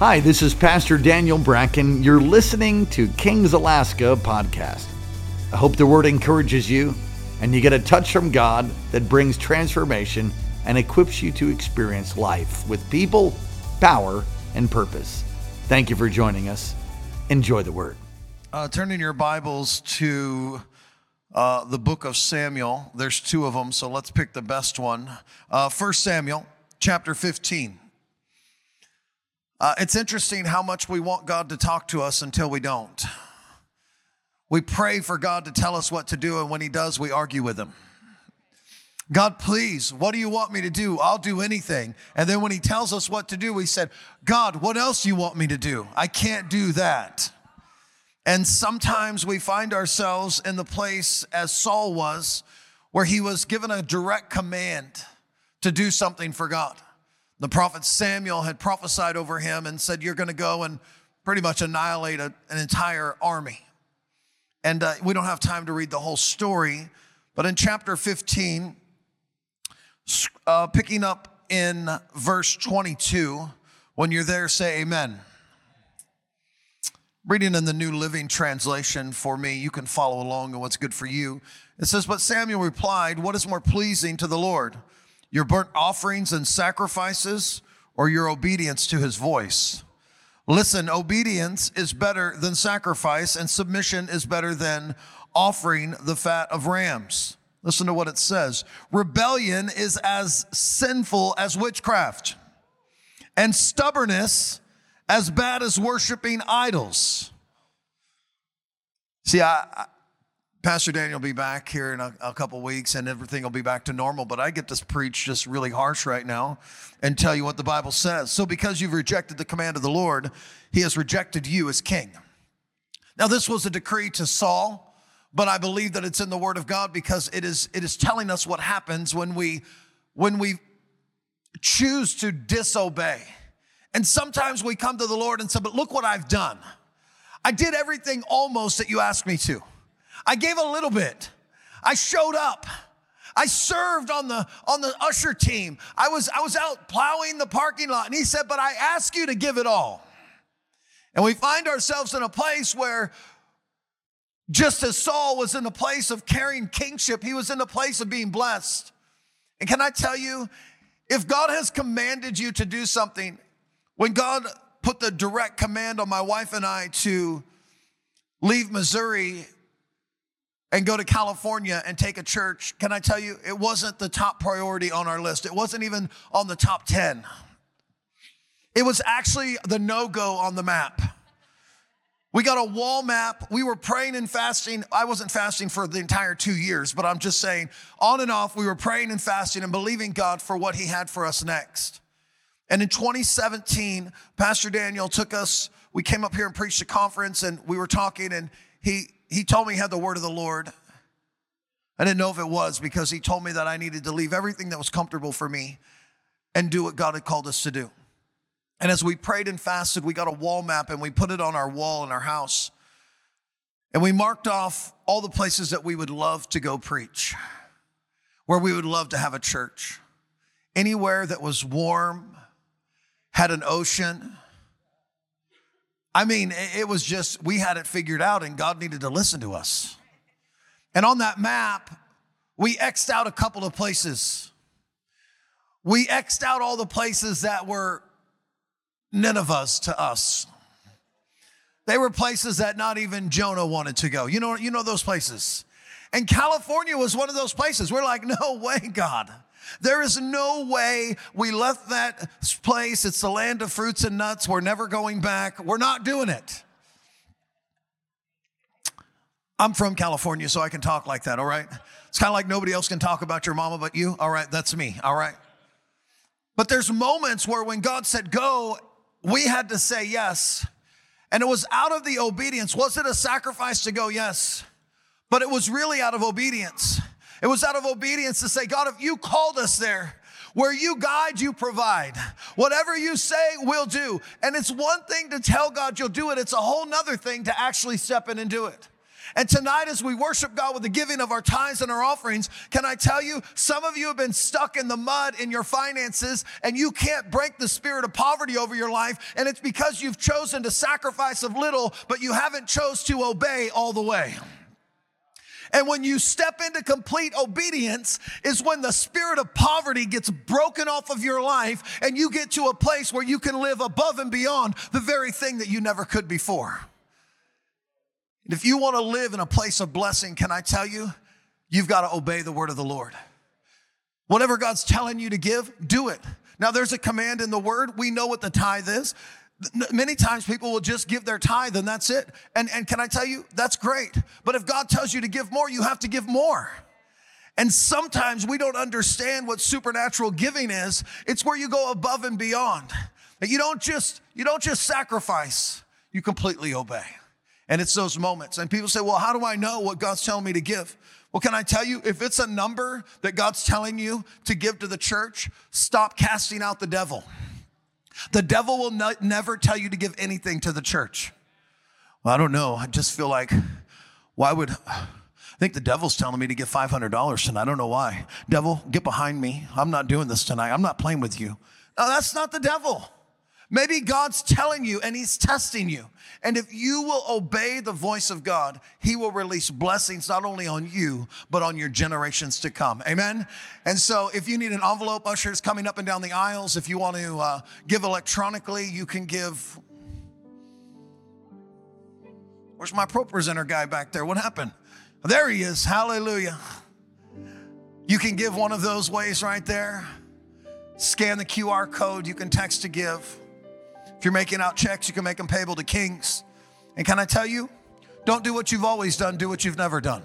Hi, this is Pastor Daniel Bracken. You're listening to Kings Alaska podcast. I hope the word encourages you and you get a touch from God that brings transformation and equips you to experience life with people, power, and purpose. Thank you for joining us. Enjoy the word. Turn in your Bibles to the book of Samuel. There's two of them, so let's pick the best one. 1 Samuel chapter 15. It's interesting how much we want God to talk to us until we don't. We pray for God to tell us what to do, and when he does, we argue with him. God, please, what do you want me to do? I'll do anything. And then when he tells us what to do, we said, God, what else do you want me to do? I can't do that. And sometimes we find ourselves in the place as Saul was, where he was given a direct command to do something for God. The prophet Samuel had prophesied over him and said, you're going to go and pretty much annihilate an entire army. And we don't have time to read the whole story, but in chapter 15, picking up in verse 22, when you're there, say amen. Reading in the New Living Translation for me, you can follow along in what's good for you. It says, but Samuel replied, what is more pleasing to the Lord? Your burnt offerings and sacrifices, or your obedience to his voice? Listen, obedience is better than sacrifice, and submission is better than offering the fat of rams. Listen to what it says. Rebellion is as sinful as witchcraft, and stubbornness as bad as worshiping idols. See, Pastor Daniel will be back here in a couple weeks and everything will be back to normal, but I get to preach just really harsh right now and tell you what the Bible says. So because you've rejected the command of the Lord, he has rejected you as king. Now this was a decree to Saul, but I believe that it's in the Word of God because it is telling us what happens when we choose to disobey. And sometimes we come to the Lord and say, but look what I've done. I did everything almost that you asked me to. I gave a little bit. I showed up. I served on the usher team. I was out plowing the parking lot. And he said, but I ask you to give it all. And we find ourselves in a place where just as Saul was in a place of carrying kingship, he was in a place of being blessed. And can I tell you, if God has commanded you to do something, when God put the direct command on my wife and I to leave Missouri and go to California and take a church, can I tell you, it wasn't the top priority on our list. It wasn't even on the top 10. It was actually the no-go on the map. We got a wall map. We were praying and fasting. I wasn't fasting for the entire 2 years, but I'm just saying, on and off, we were praying and fasting and believing God for what he had for us next. And in 2017, Pastor Daniel took us, we came up here and preached a conference, and we were talking, and he told me he had the word of the Lord. I didn't know if it was because he told me that I needed to leave everything that was comfortable for me and do what God had called us to do. And as we prayed and fasted, we got a wall map and we put it on our wall in our house. And we marked off all the places that we would love to go preach, where we would love to have a church. Anywhere that was warm, had an ocean. I mean, it was just, we had it figured out and God needed to listen to us. And on that map, we X'd out a couple of places. We X'd out all the places that were Ninevehs to us. They were places that not even Jonah wanted to go. You know those places. And California was one of those places. We're like, no way, God. There is no way we left that place. It's the land of fruits and nuts. We're never going back. We're not doing it. I'm from California, so I can talk like that, all right? It's kind of like nobody else can talk about your mama but you. All right, that's me, all right? But there's moments where when God said go, we had to say yes. And it was out of the obedience. Was it a sacrifice to go? Yes. But it was really out of obedience. It was out of obedience to say, God, if you called us there, where you guide, you provide. Whatever you say, we'll do. And it's one thing to tell God you'll do it. It's a whole nother thing to actually step in and do it. And tonight, as we worship God with the giving of our tithes and our offerings, can I tell you, some of you have been stuck in the mud in your finances and you can't break the spirit of poverty over your life. And it's because you've chosen to sacrifice of little, but you haven't chose to obey all the way. And when you step into complete obedience is when the spirit of poverty gets broken off of your life and you get to a place where you can live above and beyond the very thing that you never could before. And if you want to live in a place of blessing, can I tell you, you've got to obey the word of the Lord. Whatever God's telling you to give, do it. Now, there's a command in the word. We know what the tithe is. Many times people will just give their tithe and that's it. And can I tell you, that's great. But if God tells you to give more, you have to give more. And sometimes we don't understand what supernatural giving is. It's where you go above and beyond. You don't just sacrifice, you completely obey. And it's those moments. And people say, well, how do I know what God's telling me to give? Well, can I tell you, if it's a number that God's telling you to give to the church, stop casting out the devil. The devil will never tell you to give anything to the church. Well, I don't know. I just feel like, I think the devil's telling me to give $500 tonight. I don't know why. Devil, get behind me. I'm not doing this tonight. I'm not playing with you. No, that's not the devil. Maybe God's telling you and he's testing you. And if you will obey the voice of God, he will release blessings not only on you, but on your generations to come. Amen? And so if you need an envelope, ushers coming up and down the aisles. If you want to give electronically, you can give. Where's my Pro Presenter guy back there? What happened? There he is. Hallelujah. You can give one of those ways right there. Scan the QR code. You can text to give. If you're making out checks, you can make them payable to Kings. And can I tell you, don't do what you've always done, do what you've never done.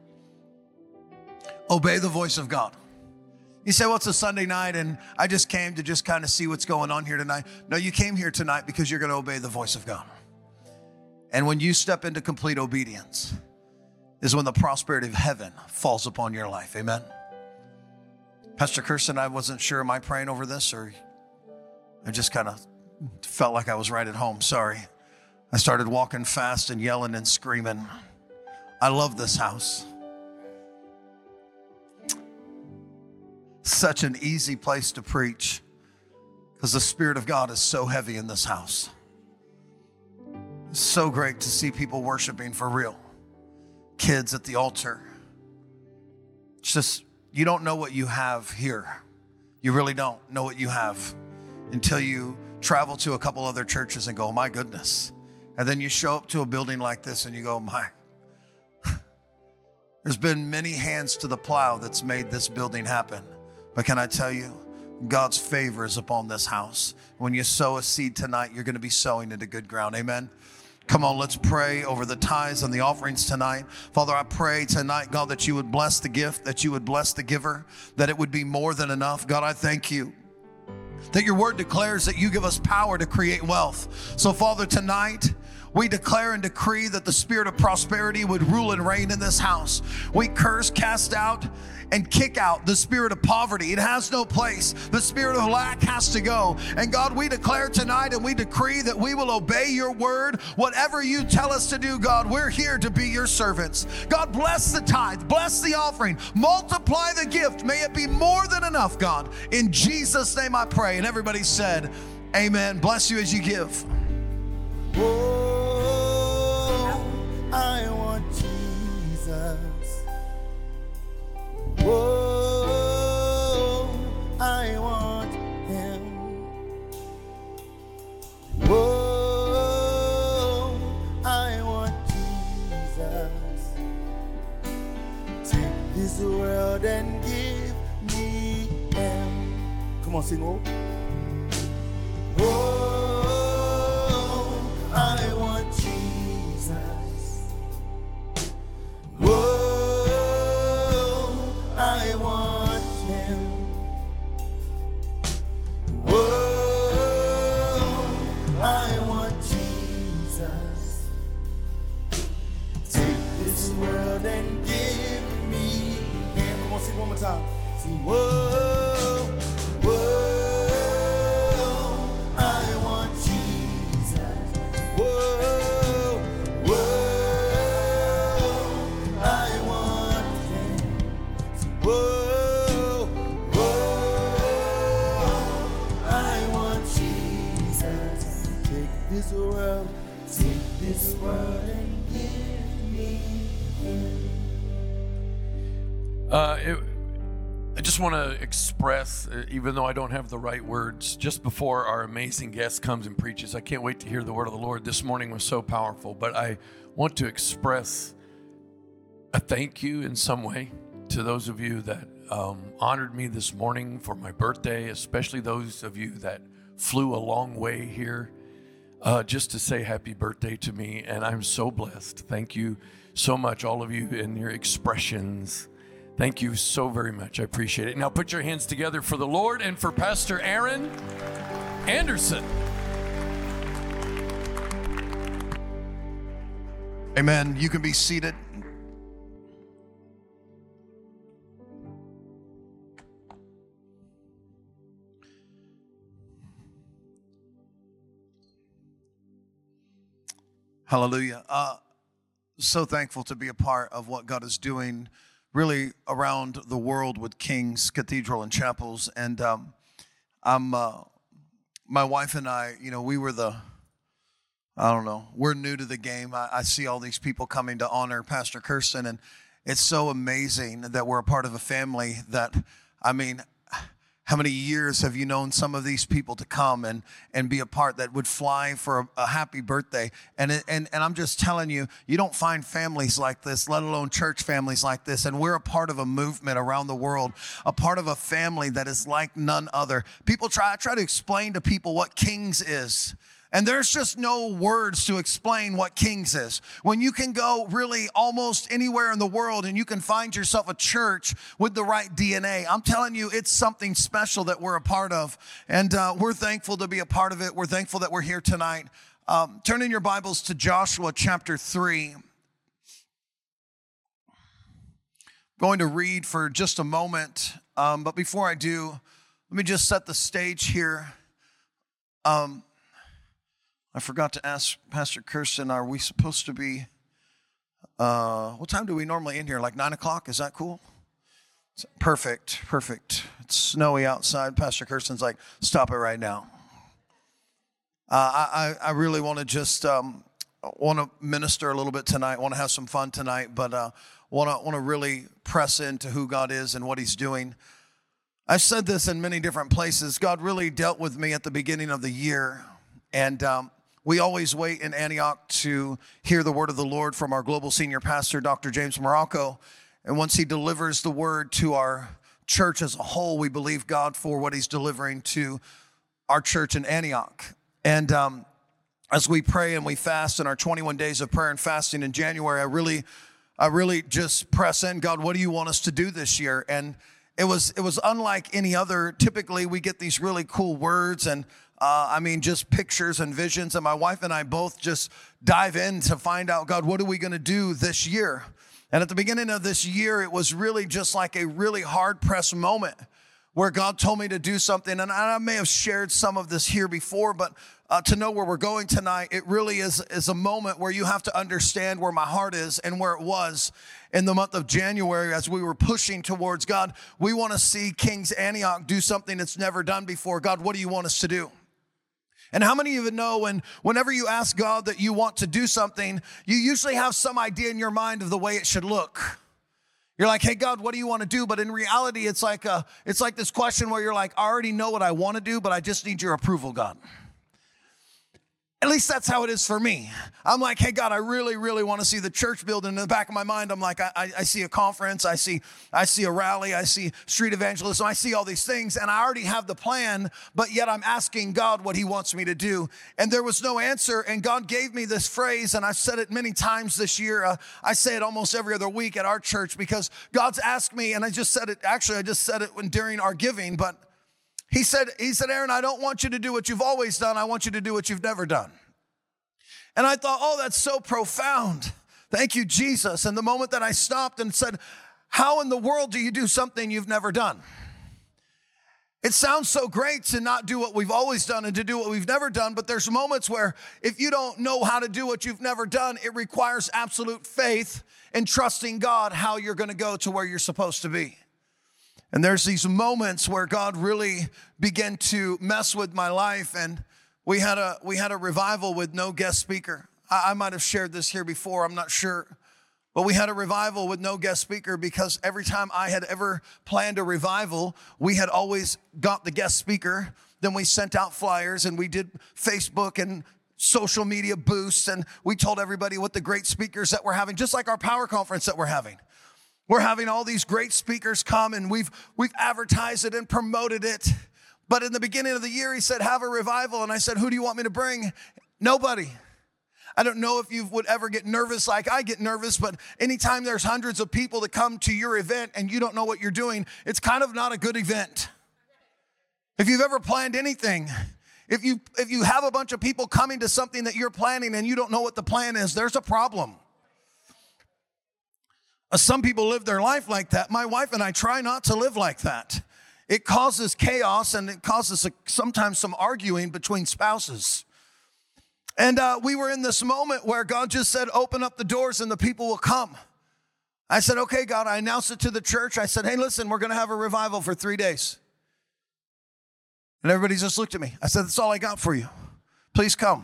Obey the voice of God. You say, well, it's a Sunday night and I just came to just kind of see what's going on here tonight. No, you came here tonight because you're going to obey the voice of God. And when you step into complete obedience is when the prosperity of heaven falls upon your life. Amen. Pastor Kirsten, I wasn't sure, am I praying over this or I just kind of felt like I was right at home. Sorry. I started walking fast and yelling and screaming. I love this house. Such an easy place to preach because the Spirit of God is so heavy in this house. It's so great to see people worshiping for real. Kids at the altar. It's just, you don't know what you have here. You really don't know what you have until you travel to a couple other churches and go, oh my goodness. And then you show up to a building like this and you go, my. There's been many hands to the plow that's made this building happen. But can I tell you, God's favor is upon this house. When you sow a seed tonight, you're going to be sowing into good ground. Amen. Come on, let's pray over the tithes and the offerings tonight. Father, I pray tonight, God, that you would bless the gift, that you would bless the giver, that it would be more than enough. God, I thank you that your word declares that you give us power to create wealth. So, Father, tonight, we declare and decree that the spirit of prosperity would rule and reign in this house. We curse, cast out, and kick out the spirit of poverty. It has no place. The spirit of lack has to go. And God, we declare tonight and we decree that we will obey your word. Whatever you tell us to do, God, we're here to be your servants. God, bless the tithe, bless the offering, multiply the gift. May it be more than enough, God. In Jesus' name I pray. And everybody said, amen. Bless you as you give. Oh, I want Jesus. Oh, I want him. Oh, I want Jesus. Take this world and give me him. Come on, sing. Oh, I want Jesus. Whoa, I want him. Whoa, I want Jesus. Take this world and give me him. Come on, sing one more time. Sing, whoa, whoa. this world, take this world and give me I just want to express, even though I don't have the right words, just before our amazing guest comes and preaches, I can't wait to hear the word of the Lord. This morning was so powerful, but I want to express a thank you in some way to those of you that honored me this morning for my birthday, especially those of you that flew a long way here just to say happy birthday to me. And I'm so blessed. Thank you so much, all of you, and your expressions. Thank you so very much. I appreciate it. Now put your hands together for the Lord and for Pastor Aaron Anderson. Amen. You can be seated. Hallelujah. So thankful to be a part of what God is doing really around the world with King's Cathedral and Chapels. And my wife and I, we were we're new to the game. I see all these people coming to honor Pastor Kirsten, and it's so amazing that we're a part of a family that, how many years have you known some of these people to come and be a part that would fly for a happy birthday? And I'm just telling you, you don't find families like this, let alone church families like this. And we're a part of a movement around the world, a part of a family that is like none other. I try to explain to people what King's is. And there's just no words to explain what King's is. When you can go really almost anywhere in the world and you can find yourself a church with the right DNA, I'm telling you, it's something special that we're a part of. And we're thankful to be a part of it. We're thankful that we're here tonight. Turn in your Bibles to Joshua chapter 3. I'm going to read for just a moment. But before I do, let me just set the stage here. I forgot to ask Pastor Kirsten, are we supposed to be, what time do we normally end here? Like 9 o'clock? Is that cool? Perfect. It's snowy outside. Pastor Kirsten's like, stop it right now. I really want to just, want to minister a little bit tonight, want to have some fun tonight, but want to really press into who God is and what he's doing. I've said this in many different places. God really dealt with me at the beginning of the year, and we always wait in Antioch to hear the word of the Lord from our global senior pastor, Dr. James Morocco. And once he delivers the word to our church as a whole, we believe God for what he's delivering to our church in Antioch. And as we pray and we fast in our 21 days of prayer and fasting in January, I really just press in, God, what do you want us to do this year? And it was unlike any other. Typically, we get these really cool words and just pictures and visions. And my wife and I both just dive in to find out, God, what are we going to do this year? And at the beginning of this year, it was really just like a really hard-pressed moment where God told me to do something. And I may have shared some of this here before, but to know where we're going tonight, it really is a moment where you have to understand where my heart is and where it was in the month of January as we were pushing towards God. We want to see King's Antioch do something it's never done before. God, what do you want us to do? And how many of you know whenever you ask God that you want to do something, you usually have some idea in your mind of the way it should look? You're like, hey, God, what do you want to do? But in reality, it's like this question where you're like, I already know what I want to do, but I just need your approval, God. At least that's how it is for me. I'm like, hey, God, I really, really want to see the church build. And in the back of my mind, I'm like, I see a conference, I see a rally, I see street evangelism, I see all these things, and I already have the plan, but yet I'm asking God what he wants me to do. And there was no answer, and God gave me this phrase, and I've said it many times this year. I say it almost every other week at our church because God's asked me, and I just said it during our giving, but He said, Aaron, I don't want you to do what you've always done. I want you to do what you've never done. And I thought, oh, that's so profound. Thank you, Jesus. And the moment that I stopped and said, how in the world do you do something you've never done? It sounds so great to not do what we've always done and to do what we've never done, but there's moments where if you don't know how to do what you've never done, it requires absolute faith in trusting God how you're going to go to where you're supposed to be. And there's these moments where God really began to mess with my life, and We had a revival with no guest speaker. I might have shared this here before, I'm not sure. But we had a revival with no guest speaker because every time I had ever planned a revival, we had always got the guest speaker. Then we sent out flyers and we did Facebook and social media boosts, and we told everybody what the great speakers that we're having, just like our power conference that we're having. We're having all these great speakers come, and we've advertised it and promoted it. But in the beginning of the year, he said, have a revival. And I said, who do you want me to bring? Nobody. I don't know if you would ever get nervous like I get nervous, but anytime there's hundreds of people that come to your event and you don't know what you're doing, it's kind of not a good event. If you've ever planned anything, if you have a bunch of people coming to something that you're planning and you don't know what the plan is, there's a problem. Some people live their life like that. My wife and I try not to live like that. It causes chaos, and it causes sometimes some arguing between spouses. And we were in this moment where God just said, open up the doors and the people will come. I said, okay, God. I announced it to the church. I said, hey, listen, we're going to have a revival for 3 days. And everybody just looked at me. I said, that's all I got for you. Please come.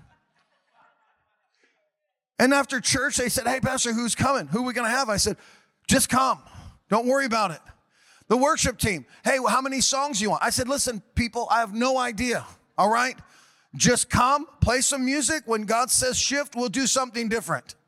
And after church, they said, hey, Pastor, who's coming? Who are we going to have? I said, just come. Don't worry about it. The worship team, hey, well, how many songs do you want? I said, listen, people, I have no idea, all right? Just come, play some music. When God says shift, we'll do something different.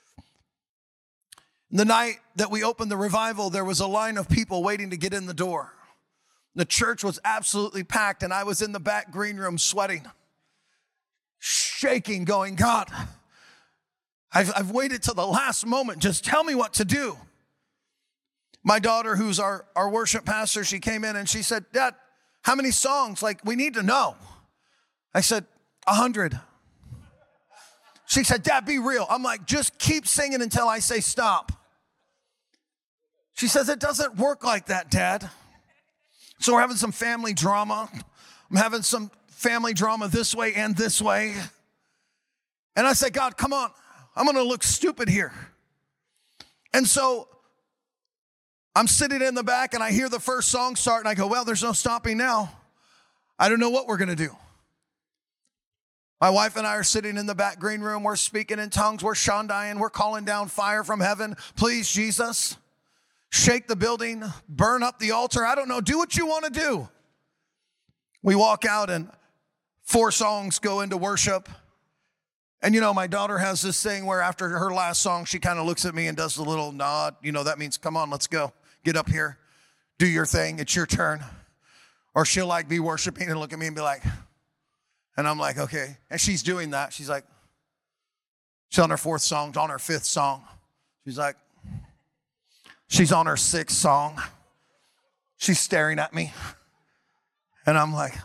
The night that we opened the revival, there was a line of people waiting to get in the door. The church was absolutely packed, and I was in the back green room sweating, shaking, going, God, I've waited till the last moment. Just tell me what to do. My daughter, who's our worship pastor, she came in and she said, Dad, how many songs? Like, we need to know. I said, 100. She said, Dad, be real. I'm like, just keep singing until I say stop. She says, it doesn't work like that, Dad. So we're having some family drama. I'm having some family drama this way and this way. And I said, God, come on. I'm going to look stupid here. And so I'm sitting in the back and I hear the first song start and I go, well, there's no stopping now. I don't know what we're going to do. My wife and I are sitting in the back green room. We're speaking in tongues. We're shandying. We're calling down fire from heaven. Please, Jesus, shake the building, burn up the altar. I don't know. Do what you want to do. We walk out and 4 songs go into worship. And, you know, my daughter has this thing where after her last song, she kind of looks at me and does the little nod. You know, that means, come on, let's go. Get up here. Do your thing. It's your turn. Or she'll like be worshiping and look at me and be like, and I'm like, okay. And she's doing that. She's like, she's on her 4th song, on her 5th song. She's like, she's on her 6th song. She's staring at me. And I'm like,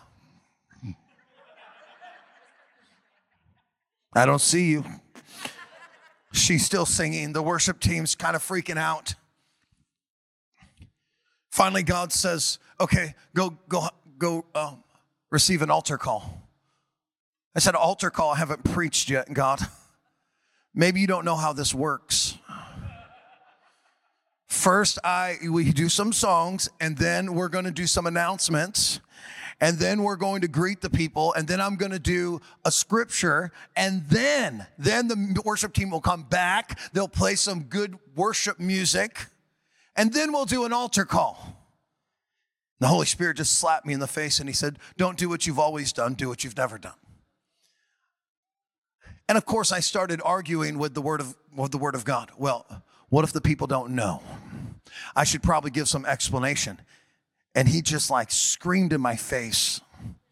I don't see you. She's still singing. The worship team's kind of freaking out. Finally, God says, okay, go receive an altar call. I said, altar call? I haven't preached yet, God. Maybe you don't know how this works. First, we do some songs, and then we're going to do some announcements, and then we're going to greet the people, and then I'm going to do a scripture, and then the worship team will come back. They'll play some good worship music, and then we'll do an altar call. The Holy Spirit just slapped me in the face, and he said, don't do what you've always done. Do what you've never done. And of course, I started arguing with the word of God. Well, what if the people don't know? I should probably give some explanation. And he just like screamed in my face,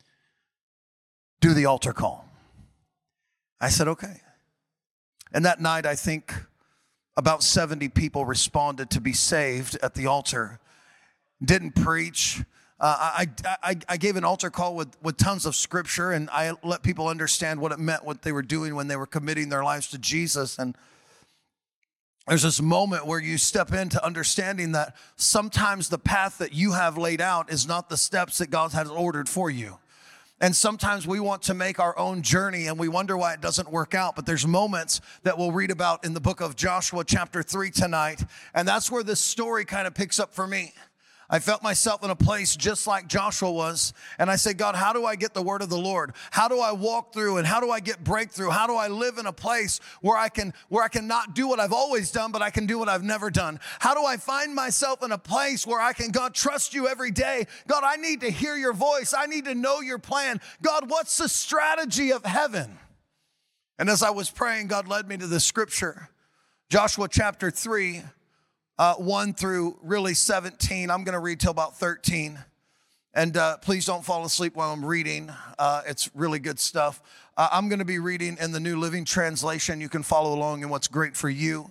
do the altar call. I said, okay. And that night, I think about 70 people responded to be saved at the altar. Didn't preach. I gave an altar call with tons of scripture, and I let people understand what it meant, what they were doing when they were committing their lives to Jesus. And there's this moment where you step into understanding that sometimes the path that you have laid out is not the steps that God has ordered for you. And sometimes we want to make our own journey and we wonder why it doesn't work out. But there's moments that we'll read about in the book of Joshua chapter 3 tonight. And that's where this story kind of picks up for me. I felt myself in a place just like Joshua was. And I said, God, how do I get the word of the Lord? How do I walk through and how do I get breakthrough? How do I live in a place where I can not do what I've always done, but I can do what I've never done? How do I find myself in a place where I can, God, trust you every day? God, I need to hear your voice. I need to know your plan. God, what's the strategy of heaven? And as I was praying, God led me to the scripture, Joshua chapter 3, 1 through really 17. I'm going to read till about 13. And please don't fall asleep while I'm reading. It's really good stuff. I'm going to be reading in the New Living Translation. You can follow along in what's great for you.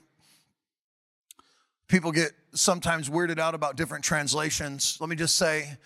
People get sometimes weirded out about different translations. Let me just say,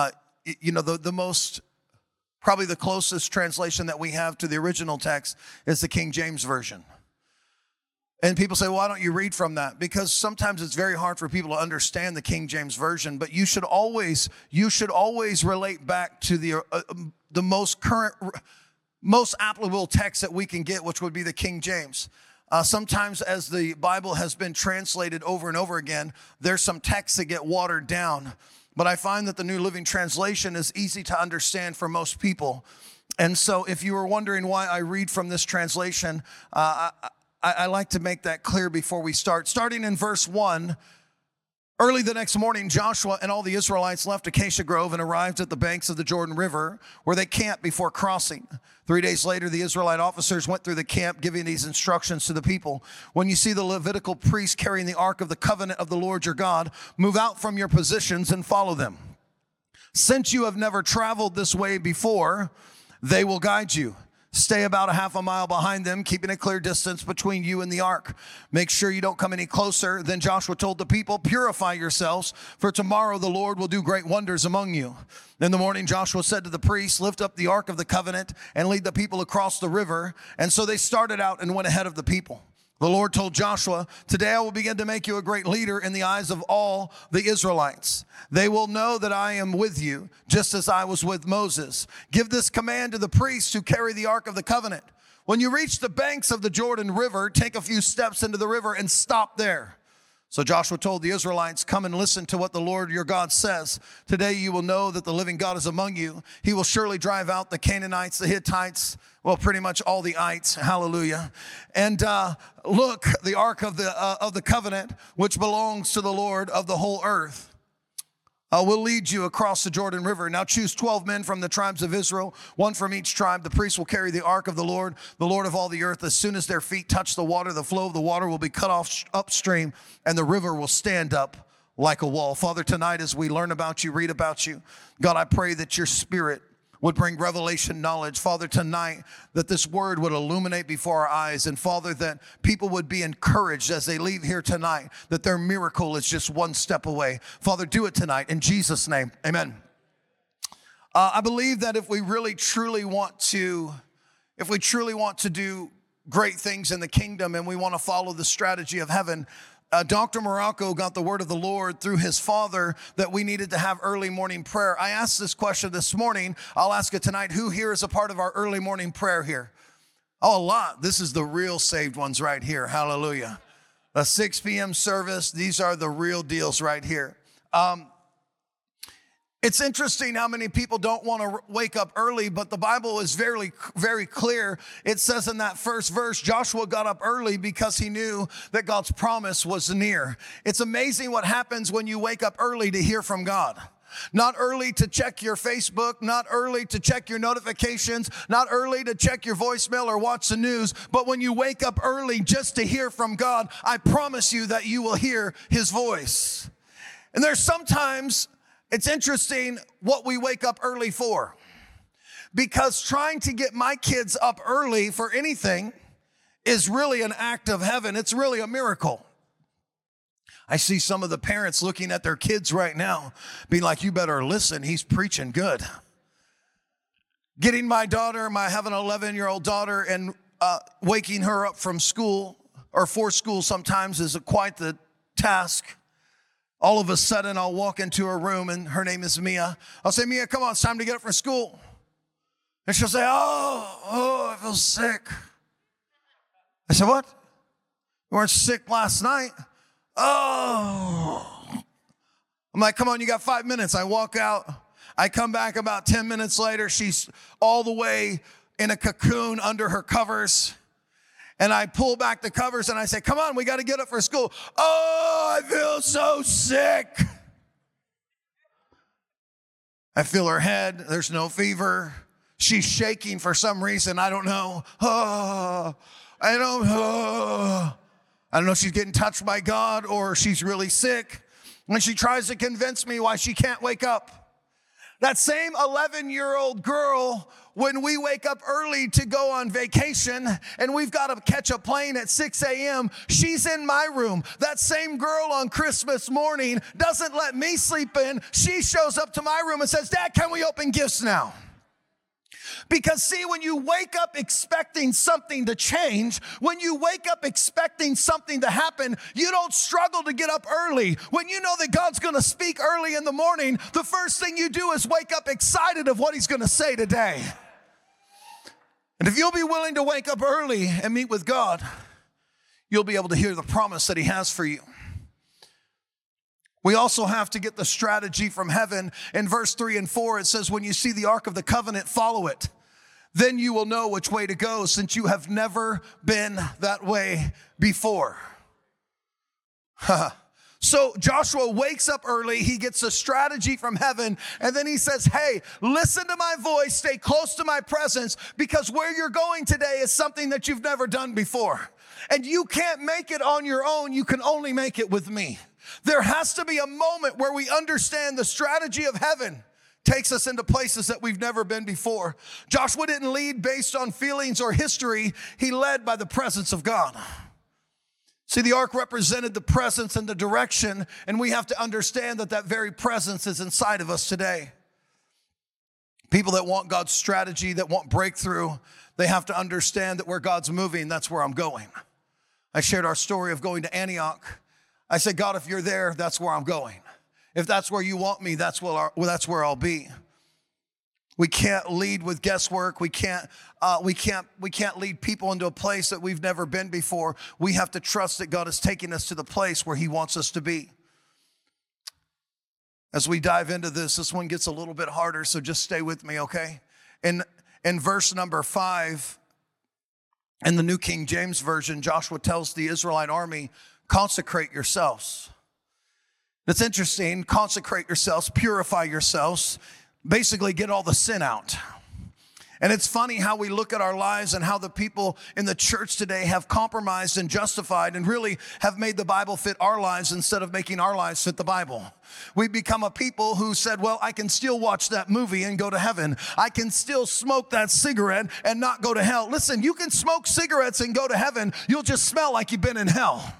the most, probably the closest translation that we have to the original text is the King James Version. And people say, well, why don't you read from that? Because sometimes it's very hard for people to understand the King James Version, but you should always relate back to the most current, most applicable text that we can get, which would be the King James. Sometimes as the Bible has been translated over and over again, there's some texts that get watered down. But I find that the New Living Translation is easy to understand for most people. And so if you were wondering why I read from this translation, I like to make that clear before we start. Starting in verse 1, early the next morning, Joshua and all the Israelites left Acacia Grove and arrived at the banks of the Jordan River, where they camped before crossing. 3 days later, the Israelite officers went through the camp, giving these instructions to the people. When you see the Levitical priests carrying the Ark of the Covenant of the Lord your God, move out from your positions and follow them. Since you have never traveled this way before, they will guide you. Stay about a half a mile behind them, keeping a clear distance between you and the ark. Make sure you don't come any closer. Then Joshua told the people, purify yourselves, for tomorrow the Lord will do great wonders among you. In the morning, Joshua said to the priests, lift up the ark of the covenant and lead the people across the river. And so they started out and went ahead of the people. The Lord told Joshua, today I will begin to make you a great leader in the eyes of all the Israelites. They will know that I am with you, just as I was with Moses. Give this command to the priests who carry the Ark of the Covenant. When you reach the banks of the Jordan River, take a few steps into the river and stop there. So Joshua told the Israelites, come and listen to what the Lord your God says. Today you will know that the living God is among you. He will surely drive out the Canaanites, the Hittites, well, pretty much all the ites. Hallelujah. And look, the Ark of the Covenant, which belongs to the Lord of the whole earth, will lead you across the Jordan River. Now choose 12 men from the tribes of Israel, one from each tribe. The priests will carry the ark of the Lord of all the earth. As soon as their feet touch the water, the flow of the water will be cut off upstream, and the river will stand up like a wall. Father, tonight as we learn about you, read about you, God, I pray that your Spirit would bring revelation knowledge. Father, tonight that this word would illuminate before our eyes. And Father, that people would be encouraged as they leave here tonight, that their miracle is just one step away. Father, do it tonight in Jesus' name. Amen. I believe that if we really truly want to do great things in the kingdom and we want to follow the strategy of heaven, Dr. Morocco got the word of the Lord through his father that we needed to have early morning prayer. I asked this question this morning. I'll ask it tonight. Who here is a part of our early morning prayer here? Oh, a lot. This is the real saved ones right here. Hallelujah. A 6 p.m. service. These are the real deals right here. It's interesting how many people don't want to wake up early, but the Bible is very, very clear. It says in that first verse, Joshua got up early because he knew that God's promise was near. It's amazing what happens when you wake up early to hear from God. Not early to check your Facebook, not early to check your notifications, not early to check your voicemail or watch the news, but when you wake up early just to hear from God, I promise you that you will hear his voice. And there's sometimes it's interesting what we wake up early for, because trying to get my kids up early for anything is really an act of heaven. It's really a miracle. I see some of the parents looking at their kids right now being like, you better listen, he's preaching good. Getting my daughter, I have an 11-year-old daughter, and waking her up from school or for school sometimes is quite the task. All of a sudden, I'll walk into her room, and her name is Mia. I'll say, Mia, come on, it's time to get up for school. And she'll say, oh, I feel sick. I said, what? You weren't sick last night? Oh. I'm like, come on, you got 5 minutes. I walk out. I come back about 10 minutes later. She's all the way in a cocoon under her covers. And I pull back the covers and I say, come on, we got to get up for school. Oh, I feel so sick. I feel her head. There's no fever. She's shaking for some reason. I don't know. Oh, I don't know if she's getting touched by God or she's really sick. And she tries to convince me why she can't wake up. That same 11-year-old girl, when we wake up early to go on vacation and we've got to catch a plane at 6 a.m., she's in my room. That same girl on Christmas morning doesn't let me sleep in. She shows up to my room and says, Dad, can we open gifts now? Because see, when you wake up expecting something to change, when you wake up expecting something to happen, you don't struggle to get up early. When you know that God's going to speak early in the morning, the first thing you do is wake up excited of what he's going to say today. And if you'll be willing to wake up early and meet with God, you'll be able to hear the promise that he has for you. We also have to get the strategy from heaven. In verse 3 and 4, it says, when you see the Ark of the Covenant, follow it. Then you will know which way to go, since you have never been that way before. So Joshua wakes up early, he gets a strategy from heaven, and then he says, hey, listen to my voice, stay close to my presence, because where you're going today is something that you've never done before. And you can't make it on your own, you can only make it with me. There has to be a moment where we understand the strategy of heaven takes us into places that we've never been before. Joshua didn't lead based on feelings or history. He led by the presence of God. See, the ark represented the presence and the direction, and we have to understand that that very presence is inside of us today. People that want God's strategy, that want breakthrough, they have to understand that where God's moving, that's where I'm going. I shared our story of going to Antioch. I said, God, if you're there, that's where I'm going. If that's where you want me, that's where I'll be. We can't lead with guesswork. We can't lead people into a place that we've never been before. We have to trust that God is taking us to the place where he wants us to be. As we dive into this one gets a little bit harder, so just stay with me, okay? In verse number 5, in the New King James Version, Joshua tells the Israelite army, consecrate yourselves. It's interesting, consecrate yourselves, purify yourselves, basically get all the sin out. And it's funny how we look at our lives and how the people in the church today have compromised and justified and really have made the Bible fit our lives instead of making our lives fit the Bible. We've become a people who said, well, I can still watch that movie and go to heaven. I can still smoke that cigarette and not go to hell. Listen, you can smoke cigarettes and go to heaven. You'll just smell like you've been in hell.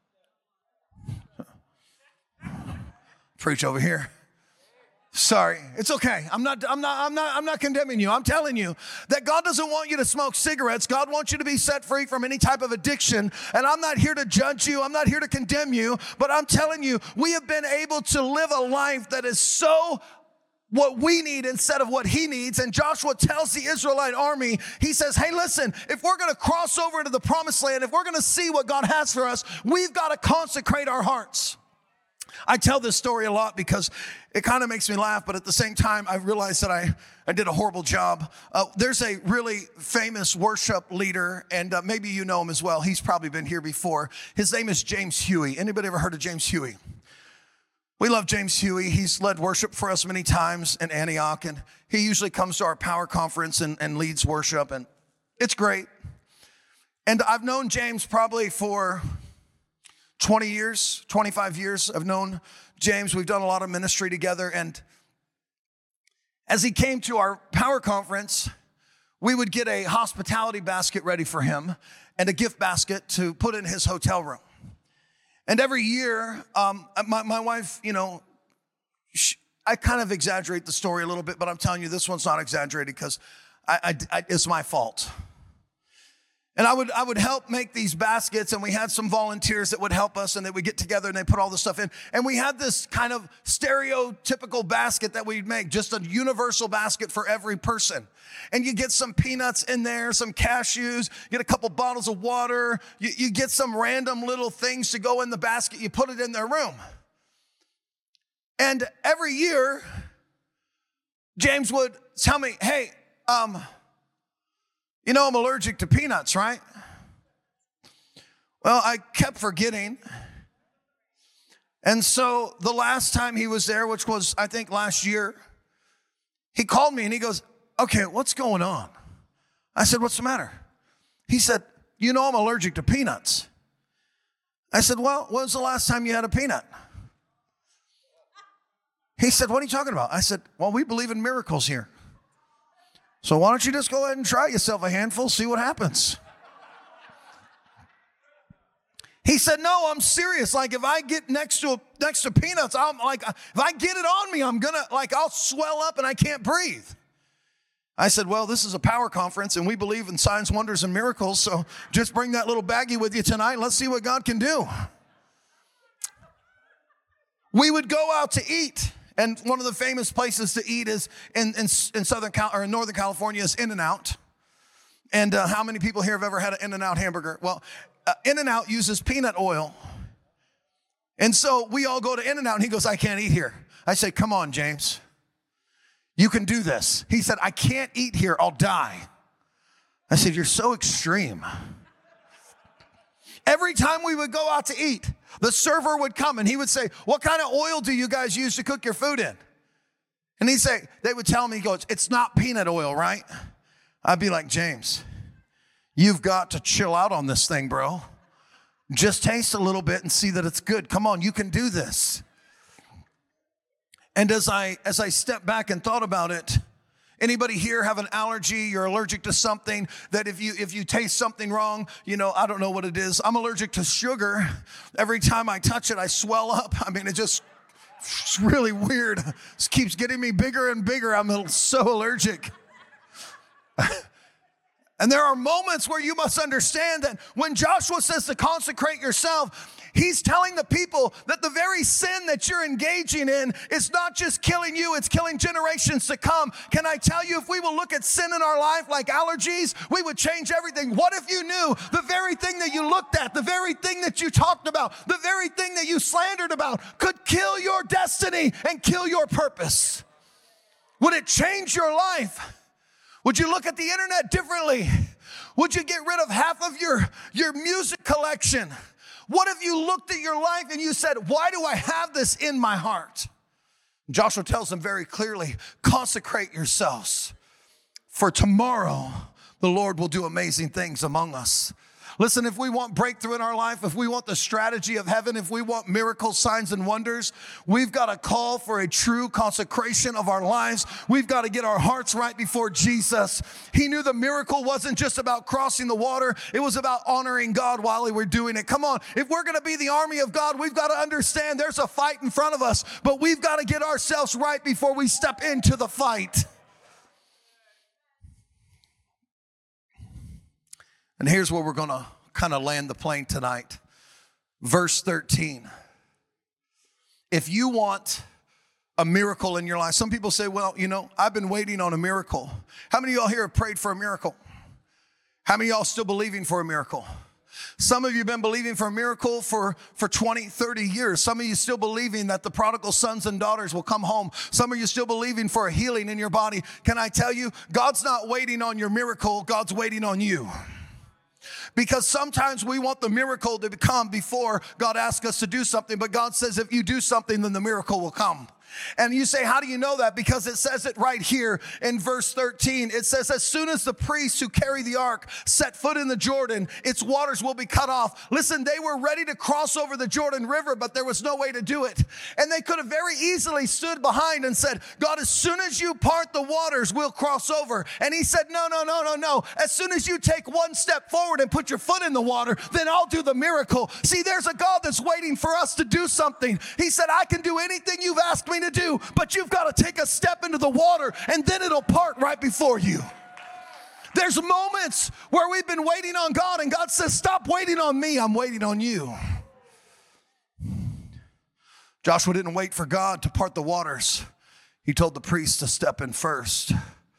Preach over here. Sorry, it's okay. I'm not condemning you. I'm telling you that God doesn't want you to smoke cigarettes. God wants you to be set free from any type of addiction. And I'm not here to judge you. I'm not here to condemn you. But I'm telling you, we have been able to live a life that is so what we need instead of what he needs. And Joshua tells the Israelite army, he says, hey, listen, if we're going to cross over into the promised land, if we're going to see what God has for us, we've got to consecrate our hearts. I tell this story a lot because it kind of makes me laugh, but at the same time, I realized that I did a horrible job. There's a really famous worship leader, and maybe you know him as well. He's probably been here before. His name is James Huey. Anybody ever heard of James Huey? We love James Huey. He's led worship for us many times in Antioch, and he usually comes to our power conference and leads worship, and it's great. And I've known James probably for 20 years, 25 years. I've known James. We've done a lot of ministry together. And as he came to our power conference, we would get a hospitality basket ready for him and a gift basket to put in his hotel room. And every year, my wife, you know, I kind of exaggerate the story a little bit, but I'm telling you, this one's not exaggerated because it's my fault. And I would help make these baskets, and we had some volunteers that would help us, and they would get together and they put all this stuff in. And we had this kind of stereotypical basket that we'd make, just a universal basket for every person. And you get some peanuts in there, some cashews, you get a couple bottles of water, you get some random little things to go in the basket, you put it in their room. And every year, James would tell me, hey, you know I'm allergic to peanuts, right? Well, I kept forgetting. And so the last time he was there, which was, I think, last year, he called me and he goes, okay, what's going on? I said, what's the matter? He said, you know I'm allergic to peanuts. I said, well, when was the last time you had a peanut? He said, what are you talking about? I said, well, we believe in miracles here. So why don't you just go ahead and try yourself a handful, see what happens. He said, no, I'm serious. Like if I get next to peanuts, I'm like, if I get it on me, I'm gonna, like I'll swell up and I can't breathe. I said, well, this is a power conference and we believe in signs, wonders, and miracles. So just bring that little baggie with you tonight. And let's see what God can do. We would go out to eat. And one of the famous places to eat is in Northern California is In-N-Out. And how many people here have ever had an In-N-Out hamburger? Well, In-N-Out uses peanut oil. And so we all go to In-N-Out and he goes, I can't eat here. I say, come on, James. You can do this. He said, I can't eat here. I'll die. I said, you're so extreme. Every time we would go out to eat, the server would come and he would say, what kind of oil do you guys use to cook your food in? And he'd say, they would tell me, he goes, it's not peanut oil, right? I'd be like, James, you've got to chill out on this thing, bro. Just taste a little bit and see that it's good. Come on, you can do this. And as I stepped back and thought about it, anybody here have an allergy? You're allergic to something that if you taste something wrong, you know, I don't know what it is. I'm allergic to sugar. Every time I touch it, I swell up. I mean, it's really weird. It keeps getting me bigger and bigger. I'm so allergic. And there are moments where you must understand that when Joshua says to consecrate yourself, he's telling the people that the very sin that you're engaging in is not just killing you, it's killing generations to come. Can I tell you, if we will look at sin in our life like allergies, we would change everything. What if you knew the very thing that you looked at, the very thing that you talked about, the very thing that you slandered about could kill your destiny and kill your purpose? Would it change your life? Would you look at the internet differently? Would you get rid of half of your music collection? What if you looked at your life and you said, why do I have this in my heart? Joshua tells them very clearly, consecrate yourselves, for tomorrow the Lord will do amazing things among us. Listen, if we want breakthrough in our life, if we want the strategy of heaven, if we want miracles, signs, and wonders, we've got to call for a true consecration of our lives. We've got to get our hearts right before Jesus. He knew the miracle wasn't just about crossing the water. It was about honoring God while we were doing it. Come on, if we're going to be the army of God, we've got to understand there's a fight in front of us, but we've got to get ourselves right before we step into the fight. And here's where we're going to kind of land the plane tonight. Verse 13. If you want a miracle in your life, some people say, well, you know, I've been waiting on a miracle. How many of y'all here have prayed for a miracle? How many of y'all still believing for a miracle? Some of you have been believing for a miracle for 20, 30 years. Some of you still believing that the prodigal sons and daughters will come home. Some of you still believing for a healing in your body. Can I tell you, God's not waiting on your miracle. God's waiting on you. Because sometimes we want the miracle to come before God asks us to do something. But God says if you do something, then the miracle will come. And you say, how do you know that? Because it says it right here in verse 13. It says, as soon as the priests who carry the ark set foot in the Jordan, its waters will be cut off. Listen, they were ready to cross over the Jordan River, but there was no way to do it. And they could have very easily stood behind and said, God, as soon as you part the waters, we'll cross over. And he said, no. As soon as you take one step forward and put your foot in the water, then I'll do the miracle. See, there's a God that's waiting for us to do something. He said, I can do anything you've asked me to do, but you've got to take a step into the water and then it'll part right before you. There's moments where we've been waiting on God and God says, stop waiting on me, I'm waiting on you. Joshua didn't wait for God to part the waters. He told the priests to step in first.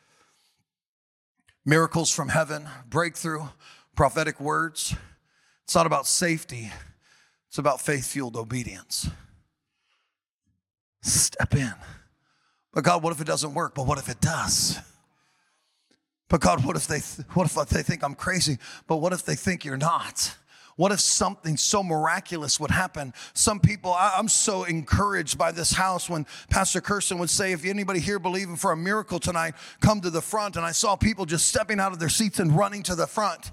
Miracles from heaven, breakthrough, prophetic words. It's not about safety. It's about faith-fueled obedience. Step in. But God, what if it doesn't work? But what if it does? But God, what if they think I'm crazy? But what if they think you're not? What if something so miraculous would happen? Some people, I'm so encouraged by this house when Pastor Kirsten would say, if anybody here believing for a miracle tonight, come to the front. And I saw people just stepping out of their seats and running to the front.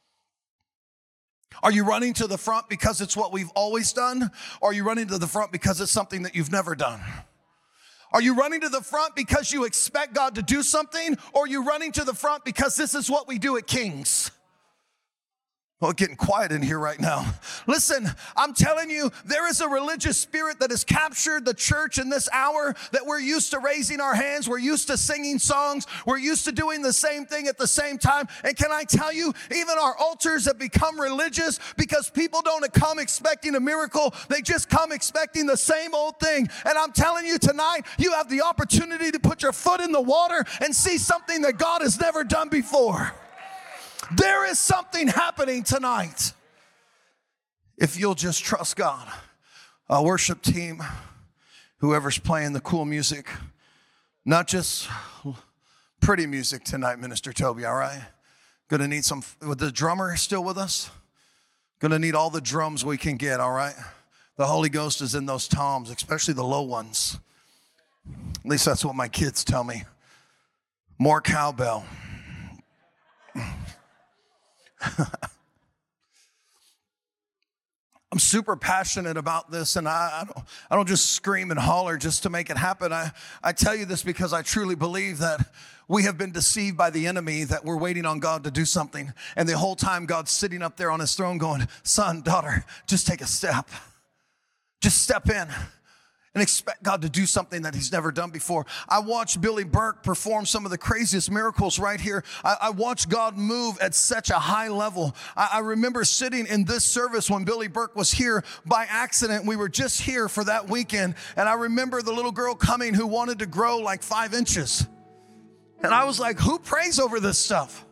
Are you running to the front because it's what we've always done? Or are you running to the front because it's something that you've never done? Are you running to the front because you expect God to do something? Or are you running to the front because this is what we do at Kings? Well, it's getting quiet in here right now. Listen, I'm telling you, there is a religious spirit that has captured the church in this hour, that we're used to raising our hands. We're used to singing songs. We're used to doing the same thing at the same time. And can I tell you, even our altars have become religious because people don't come expecting a miracle. They just come expecting the same old thing. And I'm telling you tonight, you have the opportunity to put your foot in the water and see something that God has never done before. There is something happening tonight. If you'll just trust God. Worship team, whoever's playing the cool music, not just pretty music tonight, Minister Toby, all right? Gonna need some, with the drummer still with us? Gonna need all the drums we can get, all right? The Holy Ghost is in those toms, especially the low ones. At least that's what my kids tell me. More cowbell. I'm super passionate about this, and I don't just scream and holler just to make it happen. I tell you this because I truly believe that we have been deceived by the enemy, that we're waiting on God to do something, and the whole time God's sitting up there on his throne going, son, daughter, just take a step. Just step in and expect God to do something that he's never done before. I watched Billy Burke perform some of the craziest miracles right here. I watched God move at such a high level. I remember sitting in this service when Billy Burke was here by accident. We were just here for that weekend. And I remember the little girl coming who wanted to grow like 5 inches. And I was like, who prays over this stuff?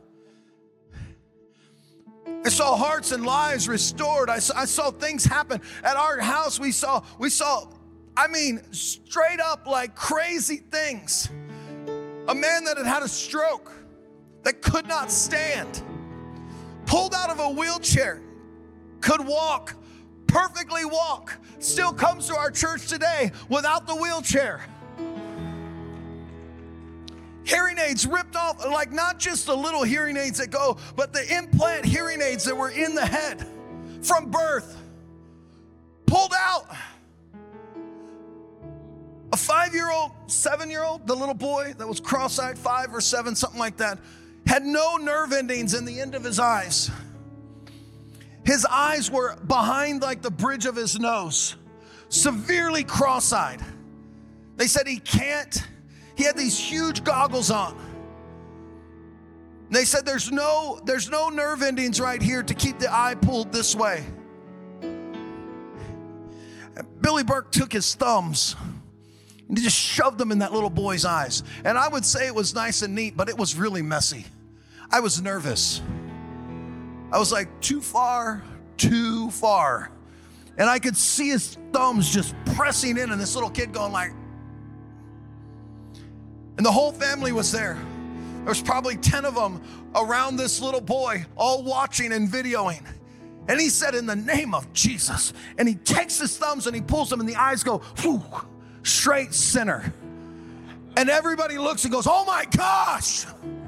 I saw hearts and lives restored. I saw things happen. At our house, we saw, I mean, straight up like crazy things. A man that had had a stroke, that could not stand, pulled out of a wheelchair, could walk, perfectly walk, still comes to our church today without the wheelchair. Hearing aids ripped off, like not just the little hearing aids that go, but the implant hearing aids that were in the head from birth, pulled out. A 5-year-old, 7-year-old, the little boy that was cross-eyed, 5 or 7, something like that, had no nerve endings in the end of his eyes. His eyes were behind like the bridge of his nose, severely cross-eyed. They said he had these huge goggles on. They said there's no nerve endings right here to keep the eye pulled this way. Billy Burke took his thumbs and he just shoved them in that little boy's eyes. And I would say it was nice and neat, but it was really messy. I was nervous. I was like, too far, too far. And I could see his thumbs just pressing in and this little kid going like, and the whole family was there. There was probably 10 of them around this little boy, all watching and videoing. And he said, in the name of Jesus. And he takes his thumbs and he pulls them and the eyes go, whew, straight center. And everybody looks and goes, oh my gosh.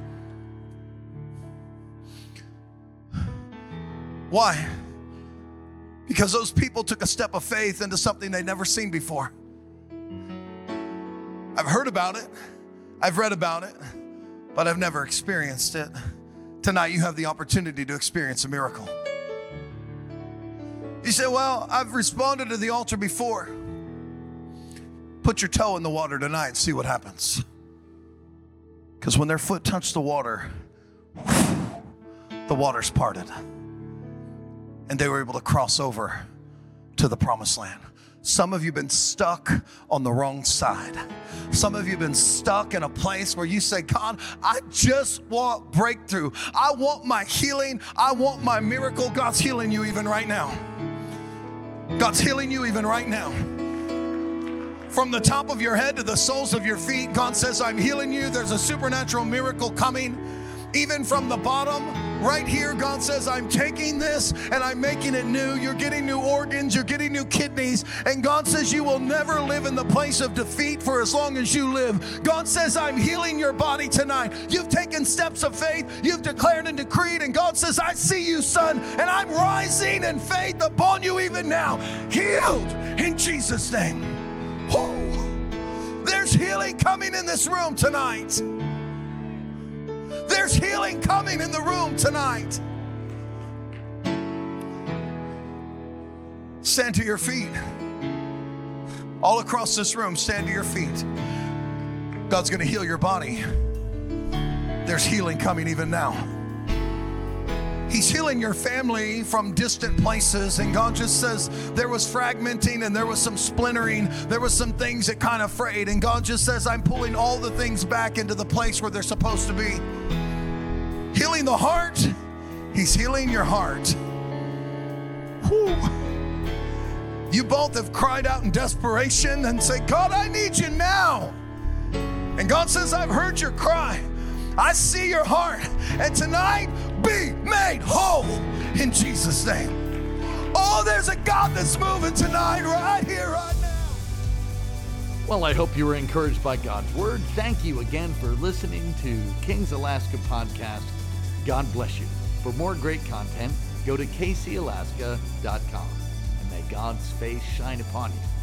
Why? Because those people took a step of faith into something they'd never seen before. I've heard about it. I've read about it, but I've never experienced it. Tonight, you have the opportunity to experience a miracle. You say, well, I've responded to the altar before. Put your toe in the water tonight and see what happens. Because when their foot touched the water, the waters parted. And they were able to cross over to the promised land. Some of you have been stuck on the wrong side. Some of you have been stuck in a place where you say, God, I just want breakthrough. I want my healing. I want my miracle. God's healing you even right now. God's healing you even right now. From the top of your head to the soles of your feet, God says, I'm healing you. There's a supernatural miracle coming. Even from the bottom, right here, God says, I'm taking this and I'm making it new. You're getting new organs, you're getting new kidneys. And God says you will never live in the place of defeat for as long as you live. God says, I'm healing your body tonight. You've taken steps of faith, you've declared and decreed, and God says, I see you, son, and I'm rising in faith upon you even now. Healed in Jesus' name. Oh, there's healing coming in this room tonight. There's healing coming in the room tonight. Stand to your feet. All across this room, stand to your feet. God's going to heal your body. There's healing coming even now. He's healing your family from distant places, and God just says there was fragmenting and there was some splintering. There was some things that kind of frayed, and God just says, I'm pulling all the things back into the place where they're supposed to be. Healing the heart. He's healing your heart. Whew. You both have cried out in desperation and say, God, I need you now. And God says, I've heard your cry. I see your heart. And tonight, be made whole in Jesus' name. Oh, there's a God that's moving tonight, right here, right now. Well, I hope you were encouraged by God's word. Thank you again for listening to Kings Alaska Podcast. God bless you. For more great content, go to kcalaska.com, and may God's face shine upon you.